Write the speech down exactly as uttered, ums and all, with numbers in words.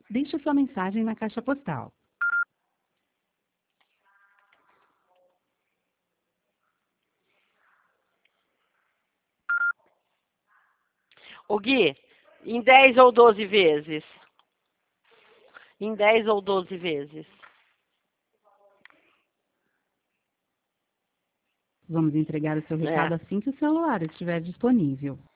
Deixe sua mensagem na caixa postal. Ô Gui, em dez ou doze vezes? Em dez ou doze vezes? Vamos entregar o seu É. recado assim que o celular estiver disponível.